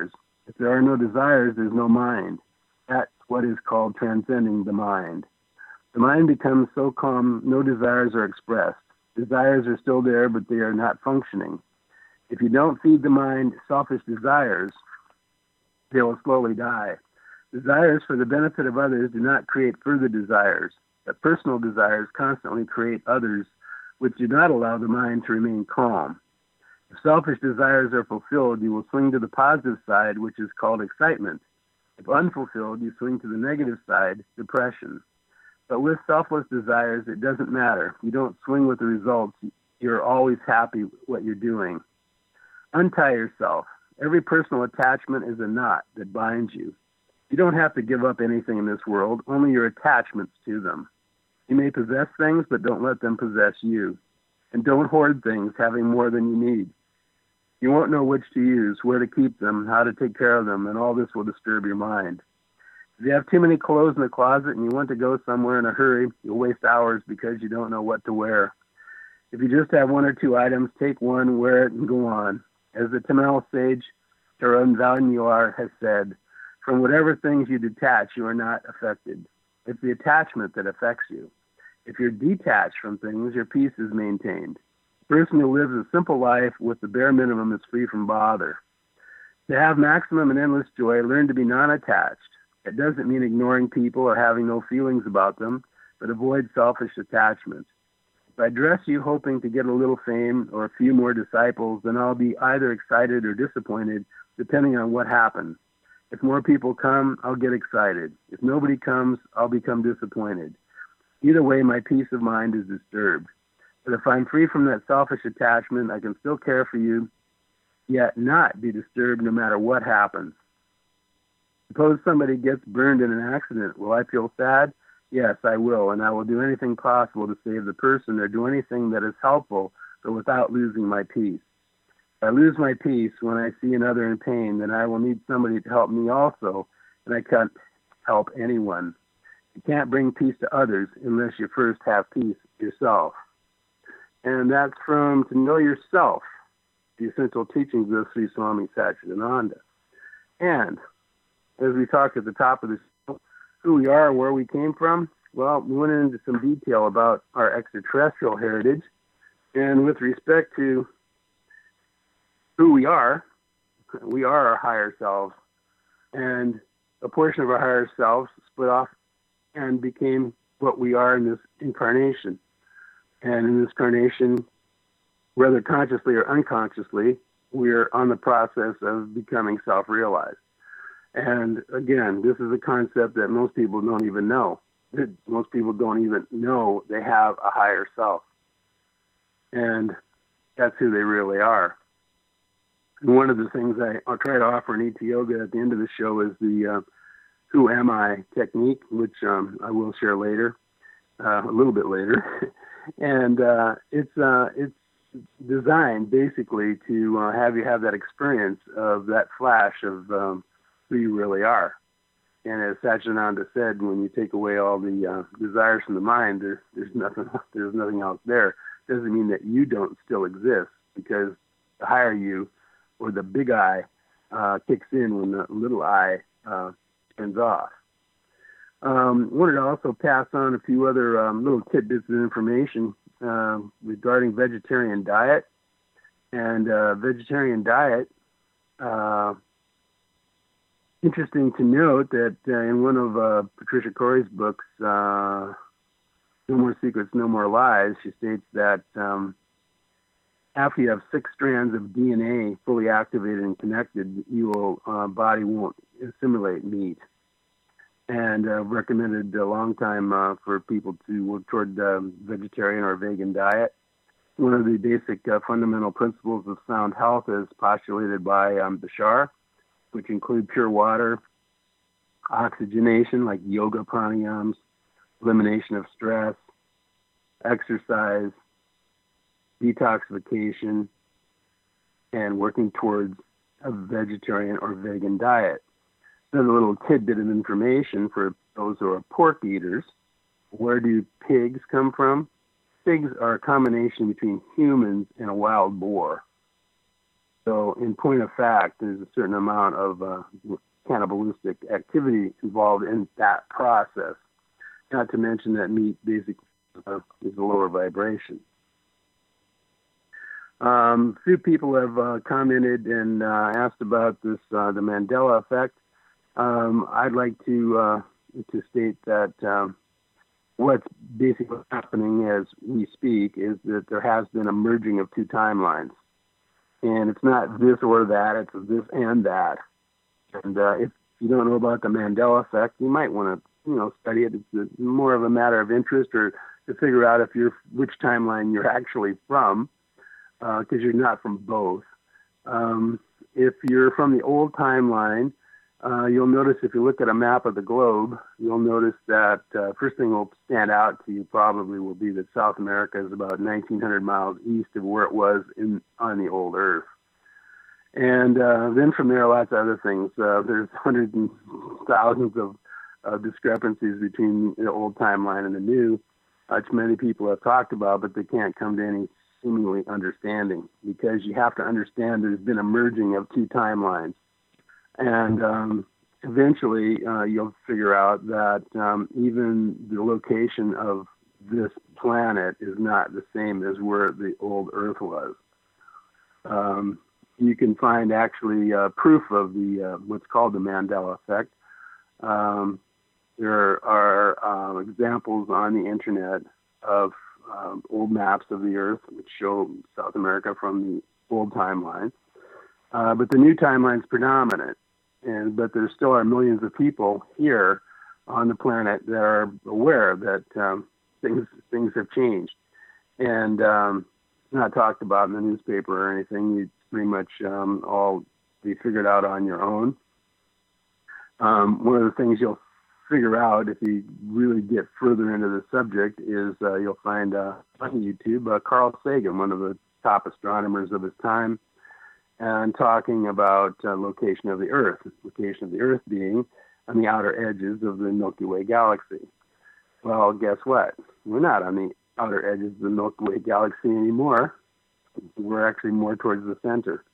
B: If there are no desires, there's no mind. That's what is called transcending the mind. The mind becomes so calm, no desires are expressed. Desires are still there, but they are not functioning. If you don't feed the mind selfish desires, they will slowly die. Desires for the benefit of others do not create further desires, but personal desires constantly create others, which do not allow the mind to remain calm. If selfish desires are fulfilled, you will swing to the positive side, which is called excitement. If unfulfilled, you swing to the negative side, depression. But with selfless desires, it doesn't matter. You don't swing with the results. You're always happy with what you're doing. Untie yourself. Every personal attachment is a knot that binds you. You don't have to give up anything in this world, only your attachments to them. You may possess things, but don't let them possess you. And don't hoard things, having more than you need. You won't know which to use, where to keep them, how to take care of them, and all this will disturb your mind. If you have too many clothes in the closet and you want to go somewhere in a hurry, you'll waste hours because you don't know what to wear. If you just have one or two items, take one, wear it, and go on. As the Tamil sage Tarun Valuar has said, from whatever things you detach, you are not affected. It's the attachment that affects you. If you're detached from things, your peace is maintained. The person who lives a simple life with the bare minimum is free from bother. To have maximum and endless joy, learn to be non-attached. It doesn't mean ignoring people or having no feelings about them, but avoid selfish attachment. If I dress you hoping to get a little fame or a few more disciples, then I'll be either excited or disappointed, depending on what happens. If more people come, I'll get excited. If nobody comes, I'll become disappointed. Either way, my peace of mind is disturbed. But if I'm free from that selfish attachment, I can still care for you, yet not be disturbed no matter what happens. Suppose somebody gets burned in an accident. Will I feel sad? Yes, I will, and I will do anything possible to save the person or do anything that is helpful, but without losing my peace. If I lose my peace when I see another in pain, then I will need somebody to help me also, and I can't help anyone. You can't bring peace to others unless you first have peace yourself. And that's from To Know Yourself, the Essential Teachings of Sri Swami Satchidananda. And as we talked at the top of the show, who we are, where we came from, well, we went into some detail about our extraterrestrial heritage. And with respect to who we are, we are our higher selves. And a portion of our higher selves split off and became what we are in this incarnation. And in this incarnation, whether consciously or unconsciously, we're on the process of becoming self-realized. And again, this is a concept that most people don't even know. Most people don't even know they have a higher self. And that's who they really are. And one of the things I, I'll try to offer in E T Yoga at the end of the show is the uh, Who Am I technique, which um, I will share later, uh, a little bit later. and uh, it's uh, it's designed basically to uh, have you have that experience of that flash of um, who you really are. And as Satchidananda said, when you take away all the uh, desires from the mind, there, there's nothing there's nothing else there. It doesn't mean that you don't still exist, because the higher you, or the big I, uh, kicks in when the little I uh, turns off. Um, I wanted to also pass on a few other um, little tidbits of information uh, regarding vegetarian diet. And uh, vegetarian diet, uh, interesting to note that uh, in one of uh, Patricia Corey's books, uh, No More Secrets, No More Lies, she states that um, after you have six strands of D N A fully activated and connected, your uh, body won't assimilate meat. And uh, recommended a long time uh, for people to work toward um, vegetarian or vegan diet. One of the basic uh, fundamental principles of sound health is postulated by um, Bashar, which include pure water, oxygenation like yoga pranayams, elimination of stress, exercise, detoxification, and working towards a vegetarian or vegan diet. Another little tidbit of information for those who are pork eaters. Where do pigs come from? Pigs are a combination between humans and a wild boar. So in point of fact, there's a certain amount of uh, cannibalistic activity involved in that process. Not to mention that meat basically uh, is a lower vibration. Um, a few people have uh, commented and uh, asked about this, uh, the Mandela effect. Um, I'd like to uh, to state that um, what's basically happening as we speak is that there has been a merging of two timelines. And it's not this or that, it's this and that. And uh, if you don't know about the Mandela effect, you might want to, you know, study it. It's a, more of a matter of interest, or to figure out if you're which timeline you're actually from, because uh, you're not from both. Um, if you're from the old timeline, uh, you'll notice if you look at a map of the globe, you'll notice that uh, first thing will stand out to you probably will be that South America is about nineteen hundred miles east of where it was in on the old Earth. And uh, then from there, lots of other things. Uh, there's hundreds and thousands of uh, discrepancies between the old timeline and the new, which many people have talked about, but they can't come to any seemingly understanding, because you have to understand there's been a merging of two timelines. And um, eventually uh, you'll figure out that um, even the location of this planet is not the same as where the old Earth was. Um, you can find actually uh, proof of the uh, what's called the Mandela effect. Um, there are uh, examples on the internet of um, old maps of the Earth which show South America from the old timeline. Uh, but the new timeline is predominant. And, but there still are millions of people here on the planet that are aware that um, things things have changed, and um, not talked about in the newspaper or anything. You pretty much um, all be figured out on your own. Um, one of the things you'll figure out if you really get further into the subject is uh, you'll find uh, on YouTube uh, Carl Sagan, one of the top astronomers of his time, and talking about uh, location of the Earth, location of the Earth being on the outer edges of the Milky Way galaxy. Well, guess what? We're not on the outer edges of the Milky Way galaxy anymore. We're actually more towards the center.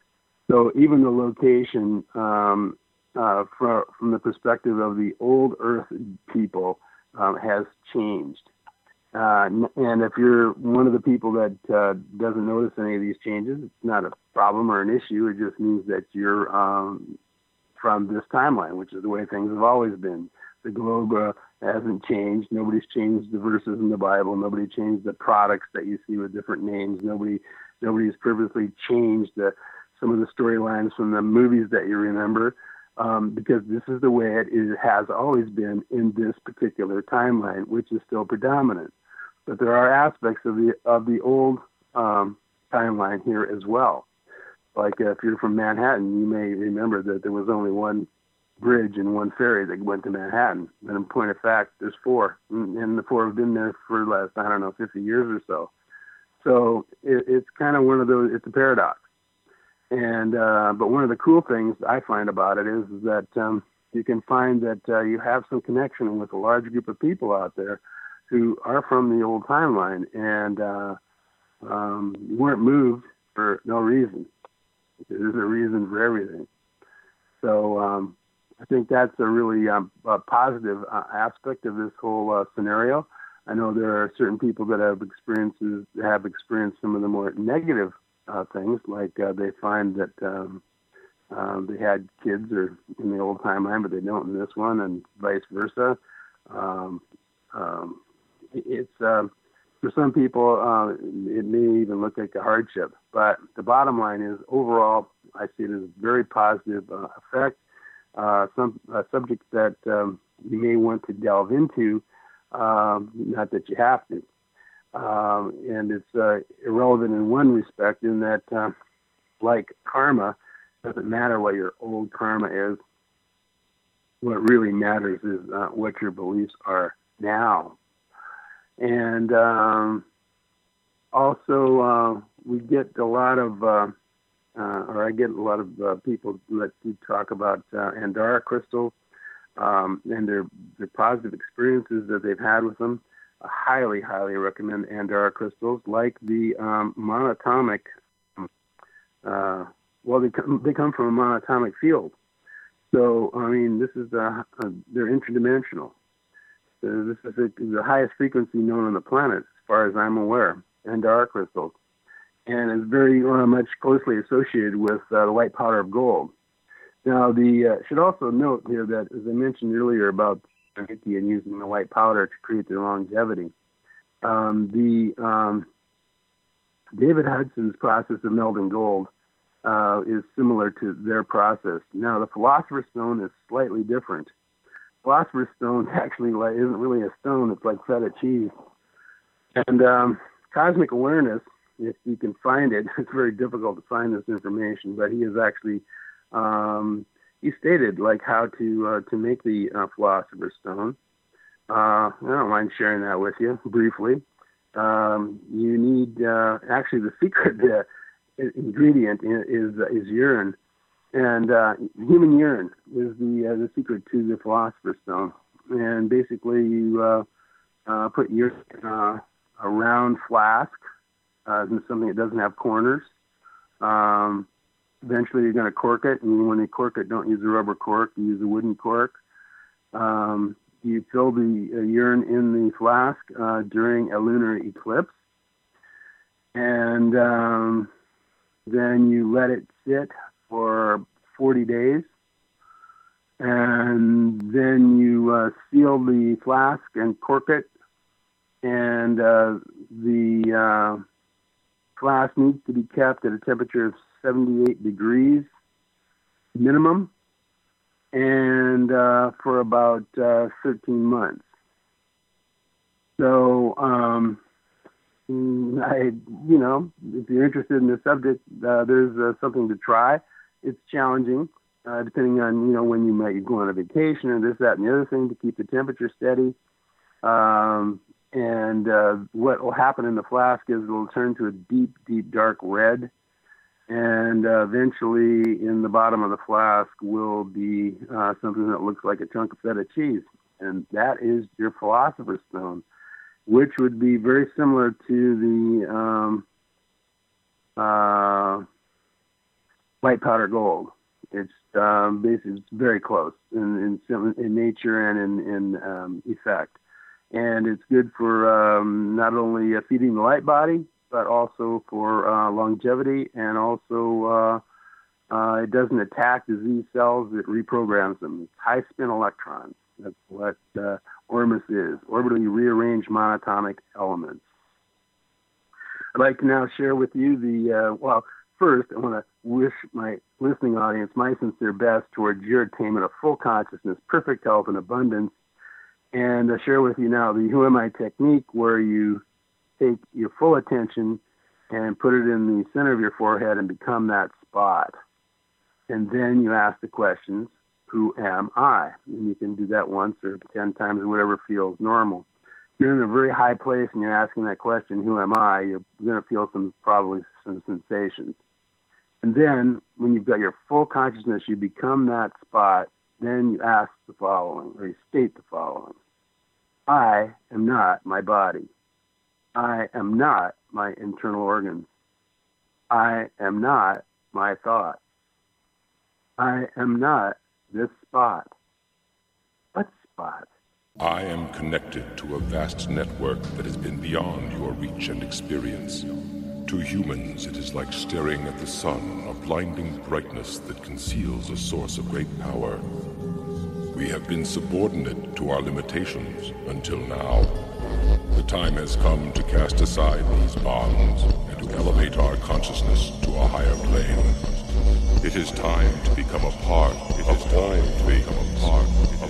B: So even the location um, uh, from, from the perspective of the old Earth people um, has changed. Uh, and if you're one of the people that uh, doesn't notice any of these changes, it's not a problem or an issue. It just means that you're um, from this timeline, which is the way things have always been. The globe uh, hasn't changed. Nobody's changed the verses in the Bible. Nobody changed the products that you see with different names. Nobody, nobody's purposely changed the, some of the storylines from the movies that you remember, um, because this is the way it is, has always been in this particular timeline, which is still predominant. But there are aspects of the of the old um, timeline here as well. Like uh, if you're from Manhattan, you may remember that there was only one bridge and one ferry that went to Manhattan. And in point of fact, there's four, and the four have been there for the last, I don't know, fifty years or so. So it, it's kind of one of those. It's a paradox. And uh, but one of the cool things I find about it is, is that um, you can find that uh, you have some connection with a large group of people out there who are from the old timeline, and uh, um, weren't moved for no reason. There's a reason for everything. So um, I think that's a really um, a positive uh, aspect of this whole uh, scenario. I know there are certain people that have experiences have experienced some of the more negative uh, things, like uh, they find that um, uh, they had kids or in the old timeline, but they don't in this one, and vice versa. Um, um, It's uh, for some people, uh, it may even look like a hardship. But the bottom line is, overall, I see it as a very positive uh, effect. Uh, some a subject that um, you may want to delve into, um, not that you have to. Um, and it's uh, irrelevant in one respect, in that, uh, like karma, it doesn't matter what your old karma is. What really matters is uh, what your beliefs are now. And um, also, uh, we get a lot of, uh, uh, or I get a lot of uh, people that do talk about uh, Andara crystals um, and their, their positive experiences that they've had with them. I highly, highly recommend Andara crystals, like the um, monatomic uh, well, they come, they come from a monatomic field. So, I mean, this is a, a, they're interdimensional. So this is a, the highest frequency known on the planet, as far as I'm aware, and are crystals, and is very uh, much closely associated with uh, the white powder of gold. Now, the uh, should also note here that, as I mentioned earlier about Reiki and using the white powder to create their longevity, um, the um, David Hudson's process of melting gold uh, is similar to their process. Now, the Philosopher's Stone is slightly different. Philosopher's Stone actually like, isn't really a stone; it's like feta cheese. And um, cosmic awareness, if you can find it, it's very difficult to find this information, but he has actually Um, he stated like how to uh, to make the uh, Philosopher's Stone. Uh, I don't mind sharing that with you briefly. Um, you need uh, actually the secret uh, ingredient is is urine, and uh, human urine is the uh, the secret to the Philosopher's Stone. And basically, you uh, uh, put urine uh, a round flask, uh, something that doesn't have corners. Um, Eventually, you're going to cork it, and when you cork it, don't use a rubber cork. You use a wooden cork. Um, you fill the uh, urine in the flask uh, during a lunar eclipse, and um, then you let it sit for forty days, and then you uh, seal the flask and cork it, and uh, the uh, flask needs to be kept at a temperature of seventy-eight degrees minimum, and uh, for about uh, thirteen months. So, um, I, you know, if you're interested in the subject, uh, there's uh, something to try. It's challenging, uh, depending on, you know, when you might go on a vacation or this, that, and the other thing to keep the temperature steady. Um, and uh, what will happen in the flask is it'll turn to a deep, deep, dark red. And uh, eventually, in the bottom of the flask will be uh, something that looks like a chunk of feta cheese. And that is your Philosopher's Stone, which would be very similar to the um, uh, white powder gold. It's um, basically it's very close in, in, in nature and in, in um, effect. And it's good for um, not only uh, feeding the light body, but also for uh, longevity, and also uh, uh, it doesn't attack disease cells, it reprograms them. It's high-spin electrons. That's what uh, Ormus is, orbitally rearranged monatomic elements. I'd like to now share with you the, uh, well, first I want to wish my listening audience my sincere best towards your attainment of full consciousness, perfect health, and abundance, and uh, share with you now the Who Am I technique, where you take your full attention and put it in the center of your forehead and become that spot. And then you ask the questions, who am I? And you can do that once or ten times or whatever feels normal. If you're in a very high place and you're asking that question, who am I? You're going to feel some, probably some sensations. And then when you've got your full consciousness, you become that spot, then you ask the following, or you state the following. I am not my body. I am not my internal organs. I am not my thoughts. I am not this spot. What spot?
A: I am connected to a vast network that has been beyond your reach and experience. To humans, it is like staring at the sun, a blinding brightness that conceals a source of great power. We have been subordinate to our limitations until now. The time has come to cast aside these bonds and to elevate our consciousness to a higher plane. It is time to become a part. It is time to become a part.